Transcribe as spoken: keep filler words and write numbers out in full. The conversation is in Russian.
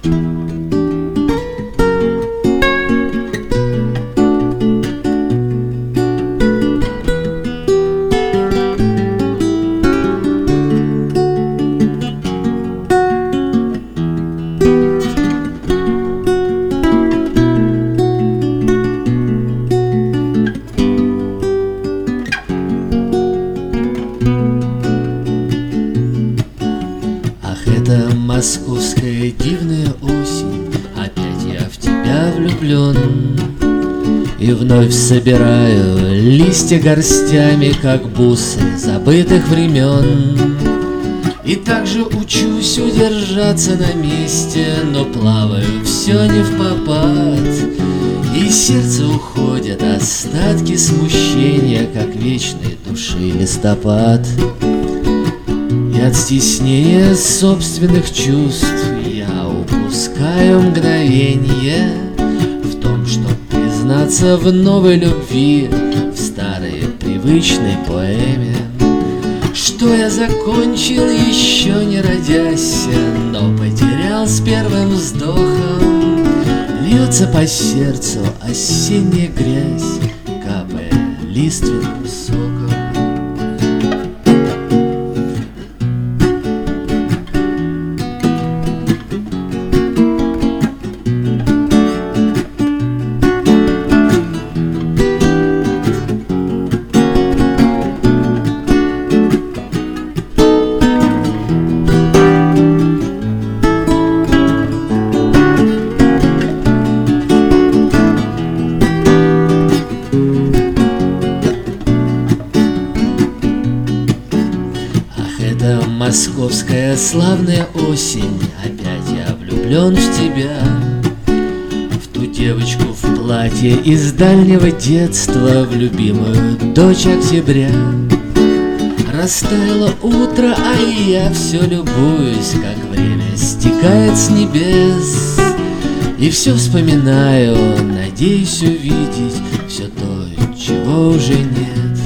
Это московская дивная осень, опять я в тебя влюблен. И вновь собираю листья горстями, как бусы забытых времен. И также учусь удержаться на месте, но плаваю все не впопад. И сердце уходят остатки смущения, как вечной души листопад. И от стеснения собственных чувств я упускаю мгновенье в том, чтоб признаться в новой любви, в старой привычной поэме. Что я закончил, еще не родясь, но потерял с первым вздохом. Льется по сердцу осенняя грязь, капая лиственным соком. Это московская славная осень, опять я влюблен в тебя, в ту девочку в платье из дальнего детства, в любимую дочь октября. Растаяло утро, а я все любуюсь, как время стекает с небес. И все вспоминаю, надеюсь увидеть все то, чего уже нет.